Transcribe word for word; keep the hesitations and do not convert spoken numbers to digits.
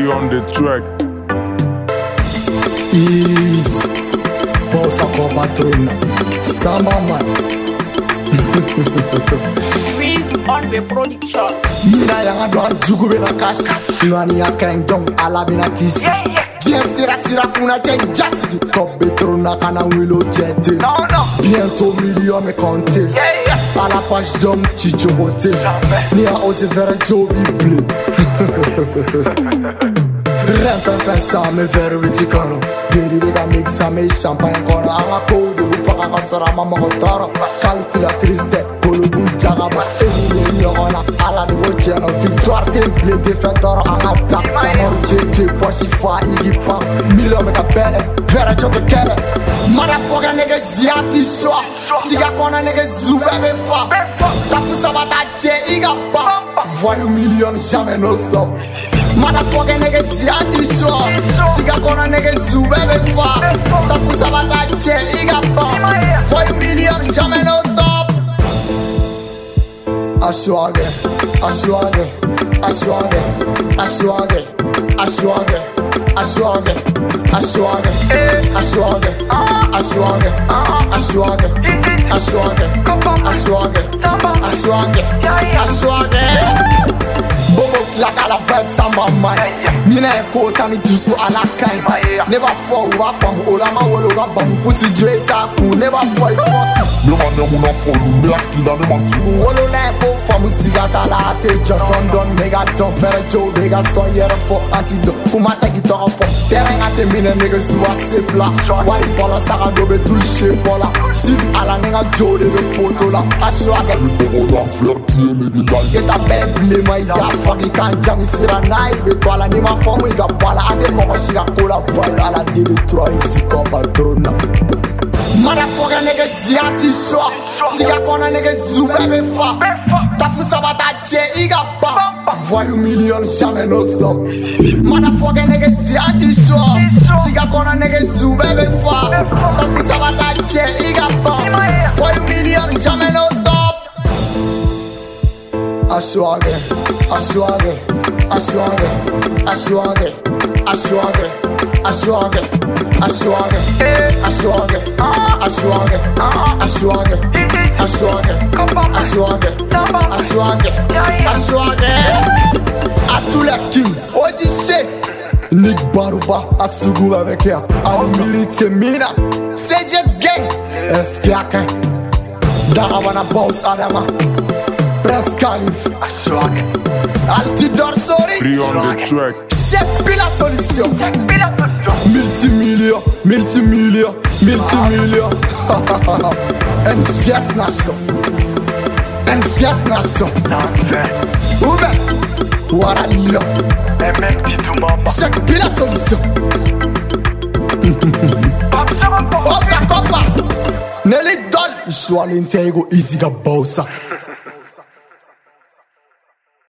Free on the track. Easy. Bossa com patrona. Samba man. Freeze on the production. Mina yang adwa jugu bena cash. Ngani ya kengdom ala bena kiss. Bien sira sira kuna chen jazzy. Top betrona kana wilo jete. No, no. Bientôt million me compter. Yeah, yeah. À la page d'homme, Chicho Boté. Ni a osé faire un job bleu. Rien qu'un fait ça, me faire viticano. Dérivé d'un mix à mes champagne qu'on a à code. Vous faire un cancer à maman retard. Calculatrice de Kolobu Djagaba. Et vous l'ignorez, on a à la nouveau channel. Victoire, templé, défendeur en attaque. Maman, Tchétché, Pochifa, Iggy Pam. Mille hommes capelle, faire un job de kelle. Motherfucker, nigga, ziati shwa. Tiga kona nigga, zoube me fa. Ta fusa bata tche, iga bat. Voyou million, jamais no stop. Motherfucker, nigga, ziati shwa. Tiga kona nigga, zoube me fa. Ta fusa bata tche, iga bat. Voyou million, jamais no stop. Ashwage, ashwage, ashwage, ashwage, ashwage, ashwage, ashwage, ashwage, ashwage, ashwage, ashwage, ashwage, ashwage, ashwage. Bobo like la vibe sama man. Nina eko tani dusu ala kain. Never fall over from olama wologa bam pussy dreta ku never fall fuck. No man no muna fall, me a killer no man too. Wolo na eko from sigata la te jokon don mega don very joe mega son yere for antidote. Kuma take it off for. Terrain ate mine nigga suwa sepla. Why bola saka dobe tout shape bola. Steve ala nigga joe de photo la. Ashwage. Bobo dan flirty me be like. Get a bad blame my god fucking can't jam me sira naive. Toala ni ma fomu iga bala. Ade moko shiga kola vala ala debe trois ici comme patrona. Motherfucker nigga ziati shwa. Tiga kona nigga zoube me fa. Ta fusa bata tche iga bat. Voyou million jamais no stop. Motherfucker nigga ziati shwa. Tiga kona nigga zoube me fa. Ta fusa bata tche iga bat. Voyou million jamais no stop. Ashwage, ashwage, ashwage, ashwage, ashwage, ashwage, ashwage, ashwage, ashwage, ashwage, ashwage, ashwage, ashwage, ashwage. A tous les kim, Odyssey, Nick Baruba, Asugu avec elle, Alimiri Mina, C G Gang, S K A Darawana Boss Adama. Prince Calif, Altidor Sori, Free on the track. Chef la solution. Multimillion, multimillion, multimillion. N C S Nation, N C S Nation. Oube, Wara Lion. Chef la solution. Bossa Copa, Nelly Doll, Joie l'intégro, Easy Bossa.